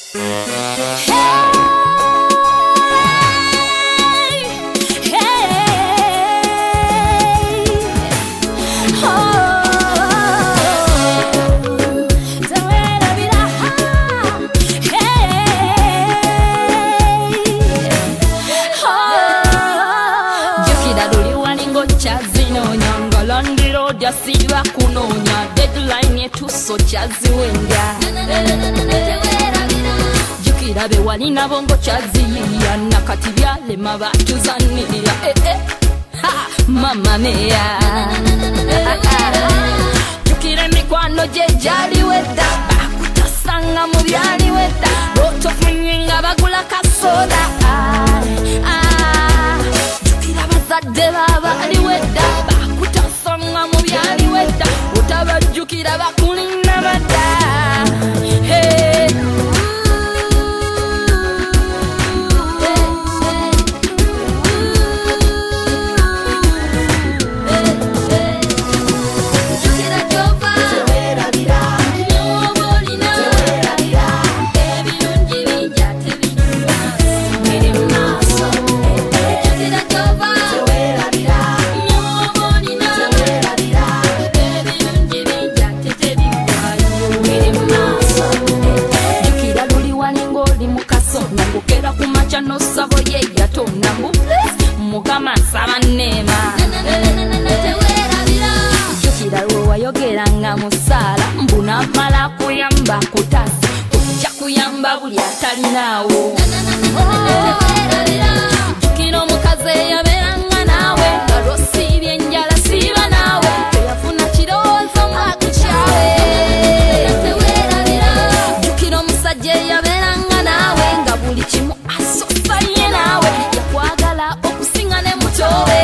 Siva kunonya deadline yetuso kyaziwenga jukira be walina bongo kyaziyiya nakati byalema batuzanira mama mea jukira mikwano gye gyali wedda bakutasanga mu byali wedda botofunyinga bagula kasoda jukira bazadde babali wedda bakutasanga mu byali wedda utabajjukira bakulina badda nosabo ye yatonda mukama nsaba nneema jukira lwe wayogeranga musaala mbunamala kuyamba kutasa ojja kuyamba buli atalinaawo jukira omukazi eyabeeranga naawe nga lwosiibye enjala siiba naawe teyafuna kirowoozo mwakukyawe jukira omusajja eyabeeranga naawe nga buli kimu yakwagala okusinga ne mutowe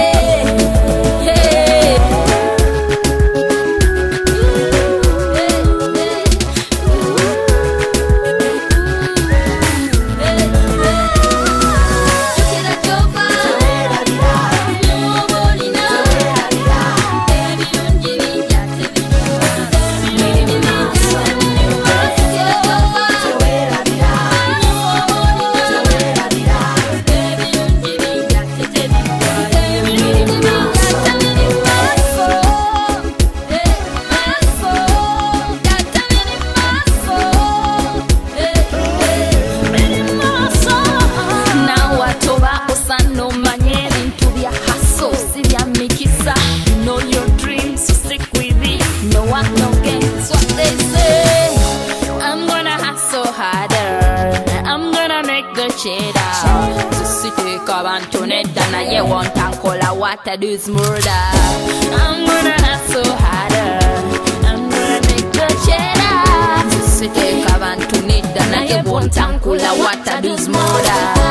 what I do is murder. I'm gonna hustle harder. I'm gonna make the cheddar. Sisiteka abantu nedda naye bontankula what I do is murder.